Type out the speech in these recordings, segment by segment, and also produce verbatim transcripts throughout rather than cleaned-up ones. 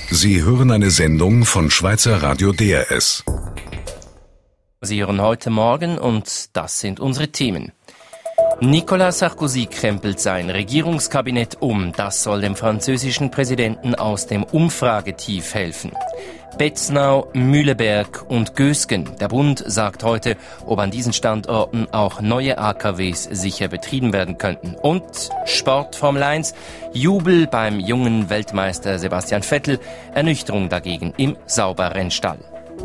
Sie hören eine Sendung von Schweizer Radio D R S. Sie hören heute Morgen und das sind unsere Themen. Nicolas Sarkozy krempelt sein Regierungskabinett um. Das soll dem französischen Präsidenten aus dem Umfragetief helfen. Betznau, Mühleberg und Gösgen. Der Bund sagt heute, ob an diesen Standorten auch neue A K Ws sicher betrieben werden könnten. Und Sport Formel eins, Jubel beim jungen Weltmeister Sebastian Vettel, Ernüchterung dagegen im Sauberrennstall.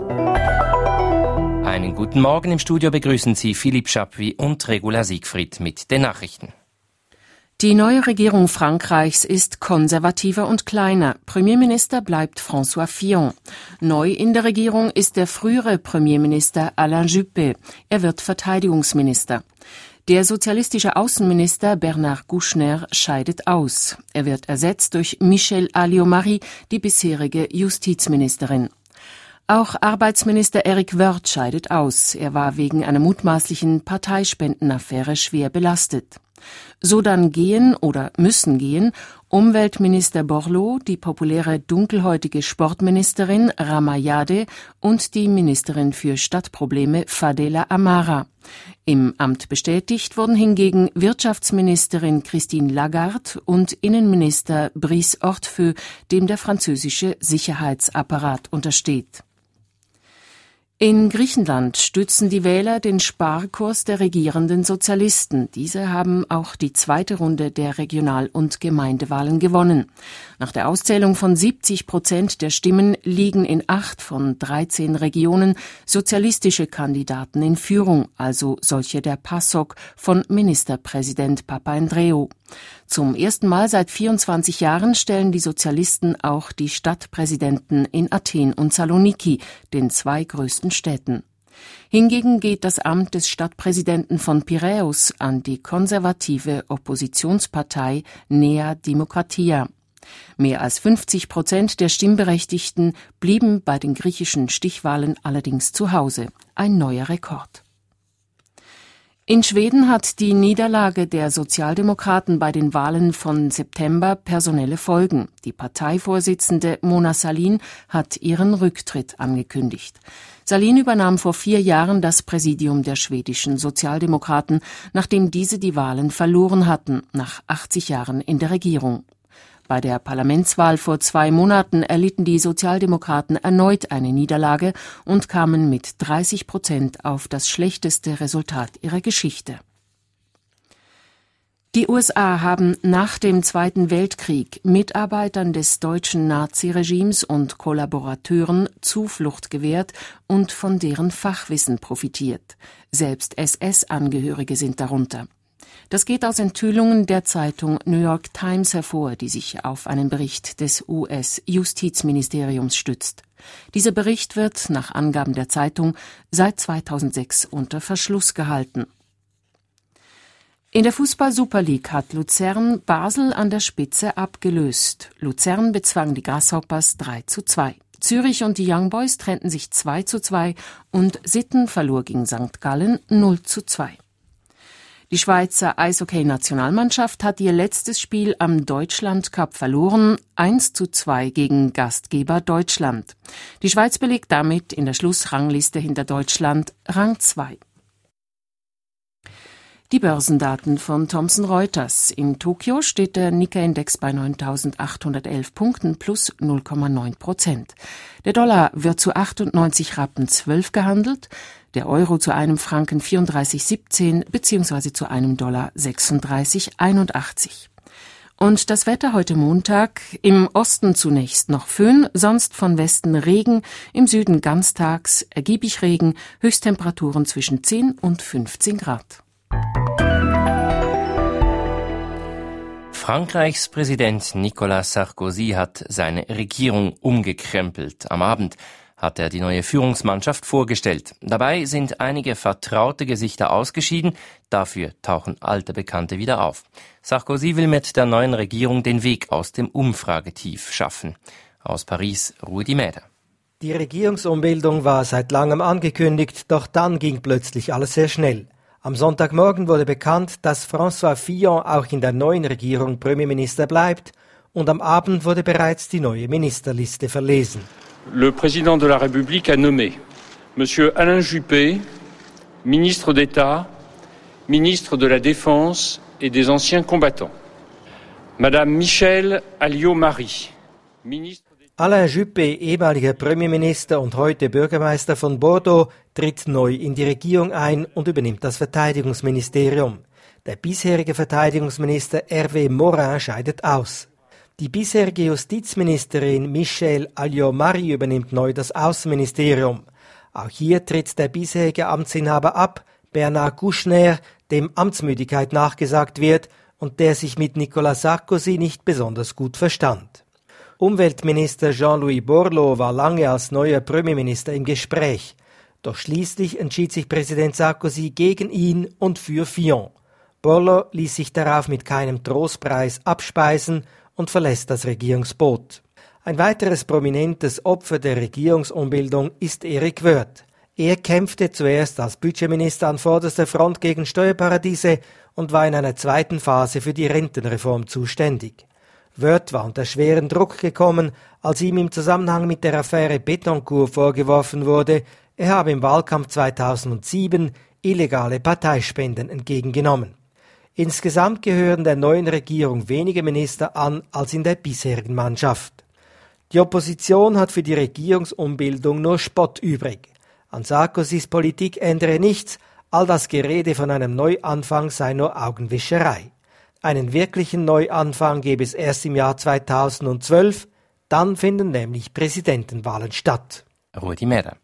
Einen guten Morgen, im Studio begrüßen Sie Philipp Schapwi und Regula Siegfried mit den Nachrichten. Die neue Regierung Frankreichs ist konservativer und kleiner. Premierminister bleibt François Fillon. Neu in der Regierung ist der frühere Premierminister Alain Juppé. Er wird Verteidigungsminister. Der sozialistische Außenminister Bernard Kouchner scheidet aus. Er wird ersetzt durch Michèle Alliot-Marie, die bisherige Justizministerin. Auch Arbeitsminister Éric Woerth scheidet aus. Er war wegen einer mutmaßlichen Parteispendenaffäre schwer belastet. So dann gehen oder müssen gehen Umweltminister Borloo, die populäre dunkelhäutige Sportministerin Ramayade und die Ministerin für Stadtprobleme Fadela Amara. Im Amt bestätigt wurden hingegen Wirtschaftsministerin Christine Lagarde und Innenminister Brice Hortefeux, dem der französische Sicherheitsapparat untersteht. In Griechenland stützen die Wähler den Sparkurs der regierenden Sozialisten. Diese haben auch die zweite Runde der Regional- und Gemeindewahlen gewonnen. Nach der Auszählung von siebzig Prozent der Stimmen liegen in acht von dreizehn Regionen sozialistische Kandidaten in Führung, also solche der PASOK von Ministerpräsident Papandreou. Zum ersten Mal seit vierundzwanzig Jahren stellen die Sozialisten auch die Stadtpräsidenten in Athen und Saloniki, den zwei größten Städten. Hingegen geht das Amt des Stadtpräsidenten von Piräus an die konservative Oppositionspartei Nea Demokratia. Mehr als fünfzig Prozent der Stimmberechtigten blieben bei den griechischen Stichwahlen allerdings zu Hause. Ein neuer Rekord. In Schweden hat die Niederlage der Sozialdemokraten bei den Wahlen von September personelle Folgen. Die Parteivorsitzende Mona Sahlin hat ihren Rücktritt angekündigt. Sahlin übernahm vor vier Jahren das Präsidium der schwedischen Sozialdemokraten, nachdem diese die Wahlen verloren hatten, nach achtzig Jahren in der Regierung. Bei der Parlamentswahl vor zwei Monaten erlitten die Sozialdemokraten erneut eine Niederlage und kamen mit dreißig Prozent auf das schlechteste Resultat ihrer Geschichte. Die U S A haben nach dem Zweiten Weltkrieg Mitarbeitern des deutschen Naziregimes und Kollaborateuren Zuflucht gewährt und von deren Fachwissen profitiert. Selbst S S-Angehörige sind darunter. Das geht aus Enthüllungen der Zeitung New York Times hervor, die sich auf einen Bericht des U S-Justizministeriums stützt. Dieser Bericht wird, nach Angaben der Zeitung, seit zweitausendsechs unter Verschluss gehalten. In der Fußball-Super League hat Luzern Basel an der Spitze abgelöst. Luzern bezwang die Grasshoppers drei zu zwei. Zürich und die Young Boys trennten sich zwei zu zwei und Sitten verlor gegen Sankt Gallen null zu zwei. Die Schweizer Eishockey-Nationalmannschaft hat ihr letztes Spiel am Deutschland-Cup verloren, eins zu zwei gegen Gastgeber Deutschland. Die Schweiz belegt damit in der Schlussrangliste hinter Deutschland Rang zwei. Die Börsendaten von Thomson Reuters. In Tokio steht der Nikkei-Index bei neuntausendachthundertelf Punkten plus null Komma neun Prozent. Der Dollar wird zu achtundneunzig Rappen zwölf gehandelt, der Euro zu einem Franken vierunddreißig siebzehn bzw. zu einem Dollar sechsunddreißig einundachtzig. Und das Wetter heute Montag: im Osten zunächst noch Föhn, sonst von Westen Regen, im Süden ganztags ergiebig Regen, Höchsttemperaturen zwischen zehn und fünfzehn Grad. Frankreichs Präsident Nicolas Sarkozy hat seine Regierung umgekrempelt. Am Abend hat er die neue Führungsmannschaft vorgestellt. Dabei sind einige vertraute Gesichter ausgeschieden, dafür tauchen alte Bekannte wieder auf. Sarkozy will mit der neuen Regierung den Weg aus dem Umfragetief schaffen. Aus Paris, Rudi Mäder. Die Regierungsumbildung war seit langem angekündigt, doch dann ging plötzlich alles sehr schnell. Am Sonntagmorgen wurde bekannt, dass François Fillon auch in der neuen Regierung Premierminister bleibt und am Abend wurde bereits die neue Ministerliste verlesen. Le président de la République a nommé Monsieur Alain Juppé, ministre d'État, ministre de la Défense et des anciens combattants. Madame Michèle Alliot-Marie, ministre d'État. Alain Juppé, ehemaliger Premierminister und heute Bürgermeister von Bordeaux, tritt neu in die Regierung ein und übernimmt das Verteidigungsministerium. Der bisherige Verteidigungsminister Hervé Morin scheidet aus. Die bisherige Justizministerin Michèle Alliot-Marie übernimmt neu das Außenministerium. Auch hier tritt der bisherige Amtsinhaber ab, Bernard Kouchner, dem Amtsmüdigkeit nachgesagt wird und der sich mit Nicolas Sarkozy nicht besonders gut verstand. Umweltminister Jean-Louis Borloo war lange als neuer Premierminister im Gespräch. Doch schließlich entschied sich Präsident Sarkozy gegen ihn und für Fillon. Borloo ließ sich darauf mit keinem Trostpreis abspeisen und verlässt das Regierungsboot. Ein weiteres prominentes Opfer der Regierungsumbildung ist Eric Woerth. Er kämpfte zuerst als Budgetminister an vorderster Front gegen Steuerparadiese und war in einer zweiten Phase für die Rentenreform zuständig. Woerth war unter schweren Druck gekommen, als ihm im Zusammenhang mit der Affäre Bettencourt vorgeworfen wurde, er habe im Wahlkampf zweitausendsieben illegale Parteispenden entgegengenommen. Insgesamt gehören der neuen Regierung weniger Minister an als in der bisherigen Mannschaft. Die Opposition hat für die Regierungsumbildung nur Spott übrig. An Sarkozys Politik ändere nichts, all das Gerede von einem Neuanfang sei nur Augenwischerei. Einen wirklichen Neuanfang gebe es erst im Jahr zweitausendzwölf, dann finden nämlich Präsidentenwahlen statt. Rudi Meder.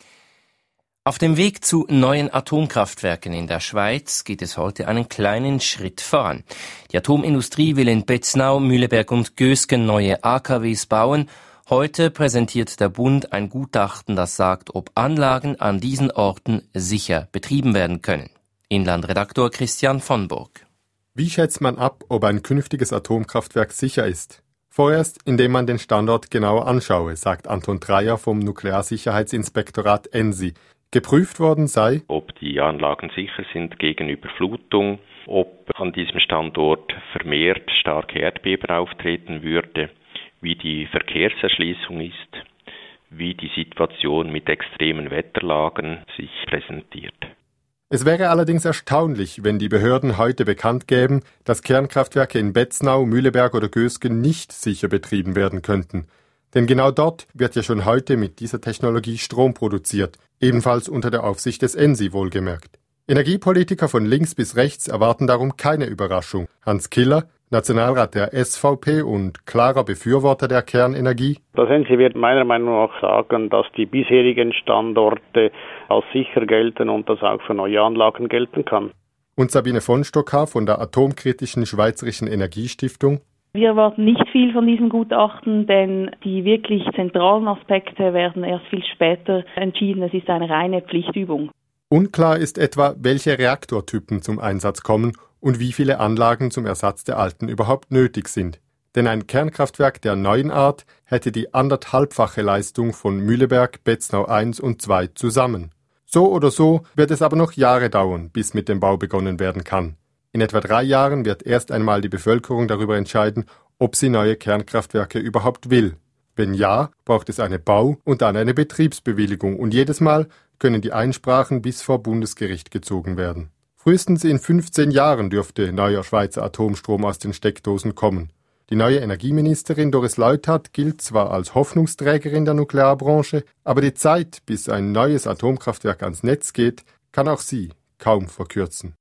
Auf dem Weg zu neuen Atomkraftwerken in der Schweiz geht es heute einen kleinen Schritt voran. Die Atomindustrie will in Betznau, Mühleberg und Gösgen neue A K Ws bauen. Heute präsentiert der Bund ein Gutachten, das sagt, ob Anlagen an diesen Orten sicher betrieben werden können. Inlandredaktor Christian von Burg. Wie schätzt man ab, ob ein künftiges Atomkraftwerk sicher ist? Vorerst, indem man den Standort genauer anschaue, sagt Anton Dreyer vom Nuklearsicherheitsinspektorat E N S I. Geprüft worden sei, ob die Anlagen sicher sind gegen Überflutung, ob an diesem Standort vermehrt starke Erdbeben auftreten würde, wie die Verkehrserschließung ist, wie die Situation mit extremen Wetterlagen sich präsentiert. Es wäre allerdings erstaunlich, wenn die Behörden heute bekannt gäben, dass Kernkraftwerke in Betznau, Mühleberg oder Gösgen nicht sicher betrieben werden könnten. Denn genau dort wird ja schon heute mit dieser Technologie Strom produziert, ebenfalls unter der Aufsicht des E N S I wohlgemerkt. Energiepolitiker von links bis rechts erwarten darum keine Überraschung. Hans Killer, Nationalrat der S V P und klarer Befürworter der Kernenergie. Das E N S I wird meiner Meinung nach sagen, dass die bisherigen Standorte als sicher gelten und das auch für neue Anlagen gelten kann. Und Sabine von Stocka von der atomkritischen Schweizerischen Energiestiftung. Wir erwarten nicht viel von diesem Gutachten, denn die wirklich zentralen Aspekte werden erst viel später entschieden. Es ist eine reine Pflichtübung. Unklar ist etwa, welche Reaktortypen zum Einsatz kommen und wie viele Anlagen zum Ersatz der alten überhaupt nötig sind. Denn ein Kernkraftwerk der neuen Art hätte die anderthalbfache Leistung von Mühleberg, Betznau eins und zwei zusammen. So oder so wird es aber noch Jahre dauern, bis mit dem Bau begonnen werden kann. In etwa drei Jahren wird erst einmal die Bevölkerung darüber entscheiden, ob sie neue Kernkraftwerke überhaupt will. Wenn ja, braucht es eine Bau- und dann eine Betriebsbewilligung und jedes Mal können die Einsprachen bis vor Bundesgericht gezogen werden. Frühestens in fünfzehn Jahren dürfte neuer Schweizer Atomstrom aus den Steckdosen kommen. Die neue Energieministerin Doris Leuthard gilt zwar als Hoffnungsträgerin der Nuklearbranche, aber die Zeit, bis ein neues Atomkraftwerk ans Netz geht, kann auch sie kaum verkürzen.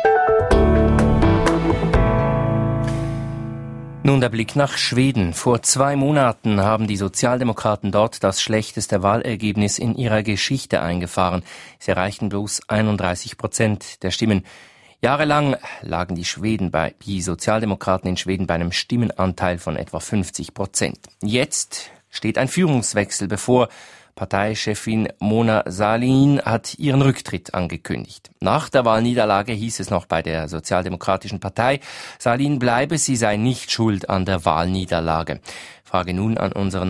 Nun der Blick nach Schweden. Vor zwei Monaten haben die Sozialdemokraten dort das schlechteste Wahlergebnis in ihrer Geschichte eingefahren. Sie erreichten bloß einunddreißig Prozent der Stimmen. Jahrelang lagen die Schweden bei, die Sozialdemokraten in Schweden bei einem Stimmenanteil von etwa fünfzig Prozent. Jetzt steht ein Führungswechsel bevor. Parteichefin Mona Sahlin hat ihren Rücktritt angekündigt. Nach der Wahlniederlage hieß es noch bei der Sozialdemokratischen Partei, Sahlin bleibe, sie sei nicht schuld an der Wahlniederlage. Frage nun an unseren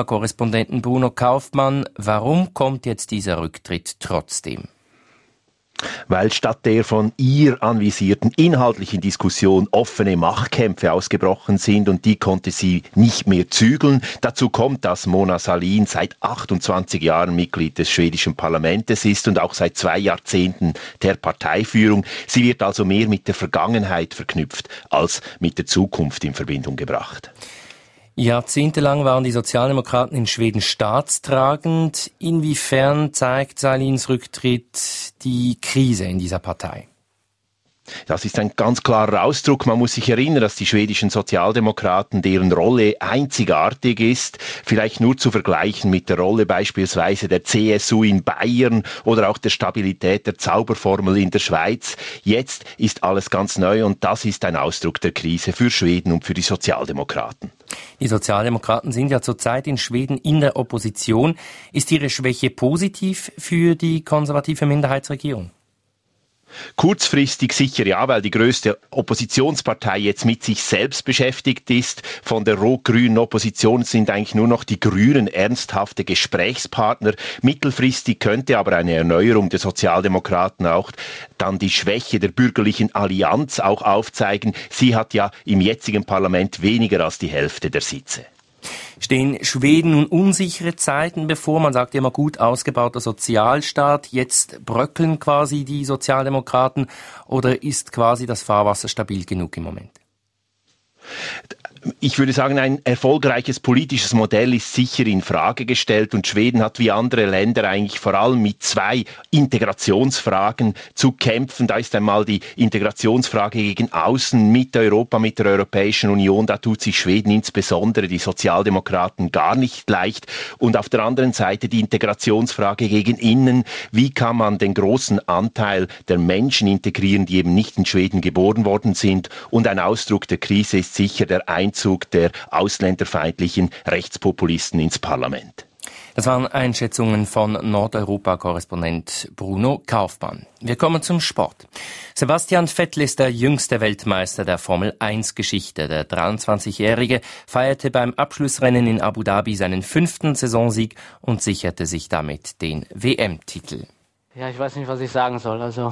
Nordeuropa-Korrespondenten Bruno Kaufmann, warum kommt jetzt dieser Rücktritt trotzdem? Weil statt der von ihr anvisierten inhaltlichen Diskussion offene Machtkämpfe ausgebrochen sind und die konnte sie nicht mehr zügeln. Dazu kommt, dass Mona Sahlin seit achtundzwanzig Jahren Mitglied des schwedischen Parlaments ist und auch seit zwei Jahrzehnten der Parteiführung. Sie wird also mehr mit der Vergangenheit verknüpft als mit der Zukunft in Verbindung gebracht. Jahrzehntelang waren die Sozialdemokraten in Schweden staatstragend. Inwiefern zeigt Sahlins Rücktritt die Krise in dieser Partei? Das ist ein ganz klarer Ausdruck. Man muss sich erinnern, dass die schwedischen Sozialdemokraten, deren Rolle einzigartig ist, vielleicht nur zu vergleichen mit der Rolle beispielsweise der C S U in Bayern oder auch der Stabilität der Zauberformel in der Schweiz. Jetzt ist alles ganz neu und das ist ein Ausdruck der Krise für Schweden und für die Sozialdemokraten. Die Sozialdemokraten sind ja zurzeit in Schweden in der Opposition. Ist ihre Schwäche positiv für die konservative Minderheitsregierung? Kurzfristig sicher ja, weil die größte Oppositionspartei jetzt mit sich selbst beschäftigt ist. Von der rot-grünen Opposition sind eigentlich nur noch die Grünen ernsthafte Gesprächspartner. Mittelfristig könnte aber eine Erneuerung der Sozialdemokraten auch dann die Schwäche der bürgerlichen Allianz auch aufzeigen. Sie hat ja im jetzigen Parlament weniger als die Hälfte der Sitze. Stehen Schweden nun unsichere Zeiten bevor? Man sagt ja immer gut ausgebauter Sozialstaat. Jetzt bröckeln quasi die Sozialdemokraten oder ist quasi das Fahrwasser stabil genug im Moment? Ich würde sagen, ein erfolgreiches politisches Modell ist sicher in Frage gestellt und Schweden hat wie andere Länder eigentlich vor allem mit zwei Integrationsfragen zu kämpfen. Da ist einmal die Integrationsfrage gegen außen mit Europa, mit der Europäischen Union. Da tut sich Schweden insbesondere die Sozialdemokraten gar nicht leicht. Und auf der anderen Seite die Integrationsfrage gegen innen. Wie kann man den großen Anteil der Menschen integrieren, die eben nicht in Schweden geboren worden sind? Und ein Ausdruck der Krise ist sicher der Einzug der ausländerfeindlichen Rechtspopulisten ins Parlament. Das waren Einschätzungen von Nordeuropa-Korrespondent Bruno Kaufmann. Wir kommen zum Sport. Sebastian Vettel ist der jüngste Weltmeister der Formel eins Geschichte. Der dreiundzwanzigjährige feierte beim Abschlussrennen in Abu Dhabi seinen fünften Saisonsieg und sicherte sich damit den W M-Titel. Ja, ich weiß nicht, was ich sagen soll. Also,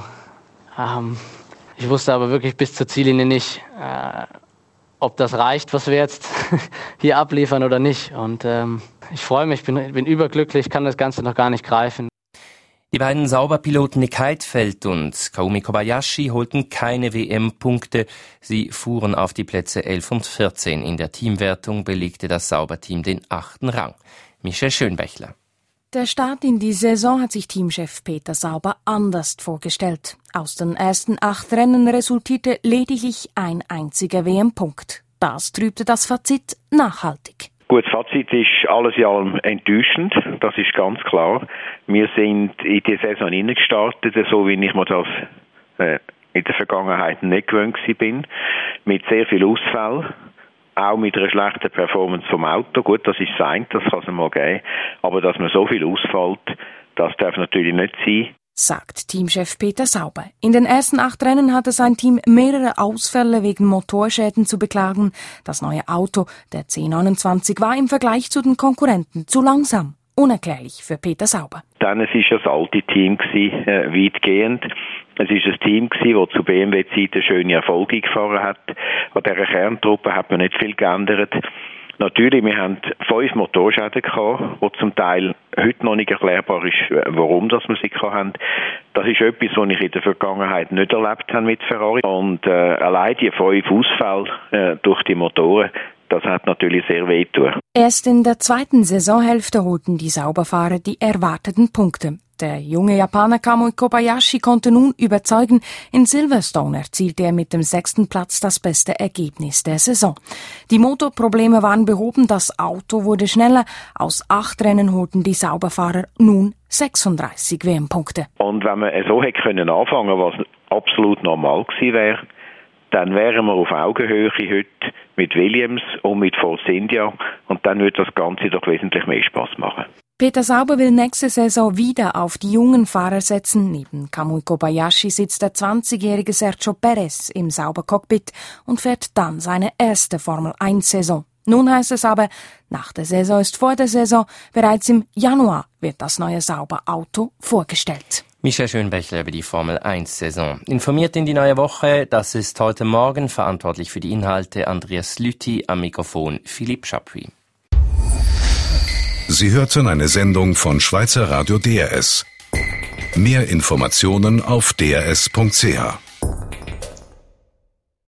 ähm, ich wusste aber wirklich bis zur Ziellinie nicht, äh, ob das reicht, was wir jetzt hier abliefern oder nicht. Und ähm, ich freue mich, bin, bin überglücklich, kann das Ganze noch gar nicht greifen. Die beiden Sauberpiloten Nick Heidfeld und Kaomi Kobayashi holten keine W M-Punkte. Sie fuhren auf die Plätze elf und vierzehn. In der Teamwertung belegte das Sauberteam den achten Rang. Michel Schönbächler. Der Start in die Saison hat sich Teamchef Peter Sauber anders vorgestellt. Aus den ersten acht Rennen resultierte lediglich ein einziger W M-Punkt. Das trübte das Fazit nachhaltig. Gut, das Fazit ist alles in allem enttäuschend, das ist ganz klar. Wir sind in die Saison hineingestartet, so wie ich mir das äh, in der Vergangenheit nicht gewöhnt bin, mit sehr viel Ausfällen. Auch mit einer schlechten Performance vom Auto. Gut, das ist sein, das kann es mal geben. Aber dass man so viel ausfällt, das darf natürlich nicht sein. Sagt Teamchef Peter Sauber. In den ersten acht Rennen hatte sein Team mehrere Ausfälle wegen Motorschäden zu beklagen. Das neue Auto, der C neunundzwanzig, war im Vergleich zu den Konkurrenten zu langsam. Unerklärlich für Peter Sauber. Dann es ist das alte Team gewesen, äh, weitgehend. Es ist ein Team gewesen, das zu B M W-Zeiten schöne Erfolge gefahren hat. An dieser Kerntruppe hat man nicht viel geändert. Natürlich, wir haben fünf Motorschäden gehabt, die zum Teil heute noch nicht erklärbar ist, warum das wir sie haben. Das ist etwas, was ich in der Vergangenheit nicht erlebt habe mit Ferrari. Und äh, allein die fünf Ausfälle äh, durch die Motoren, das hat natürlich sehr weh getan. Erst in der zweiten Saisonhälfte holten die Sauberfahrer die erwarteten Punkte. Der junge Japaner Kamui Kobayashi konnte nun überzeugen. In Silverstone erzielte er mit dem sechsten Platz das beste Ergebnis der Saison. Die Motorprobleme waren behoben, das Auto wurde schneller. Aus acht Rennen holten die Sauberfahrer nun sechsunddreißig W M-Punkte. Und wenn man so hätte können anfangen, was absolut normal gewesen wäre, dann wären wir auf Augenhöhe heute mit Williams und mit Force India und dann würde das Ganze doch wesentlich mehr Spass machen. Peter Sauber will nächste Saison wieder auf die jungen Fahrer setzen. Neben Kamui Kobayashi sitzt der zwanzigjährige Sergio Perez im Sauber-Cockpit und fährt dann seine erste Formel eins Saison. Nun heißt es aber, nach der Saison ist vor der Saison, bereits im Januar wird das neue Sauber-Auto vorgestellt. Michel Schönbächler über die Formel eins Saison. Informiert in die neue Woche, das ist heute Morgen verantwortlich für die Inhalte Andreas Lüthi, am Mikrofon Philipp Chapuis. Sie hörten eine Sendung von Schweizer Radio D R S. Mehr Informationen auf d r s punkt c h.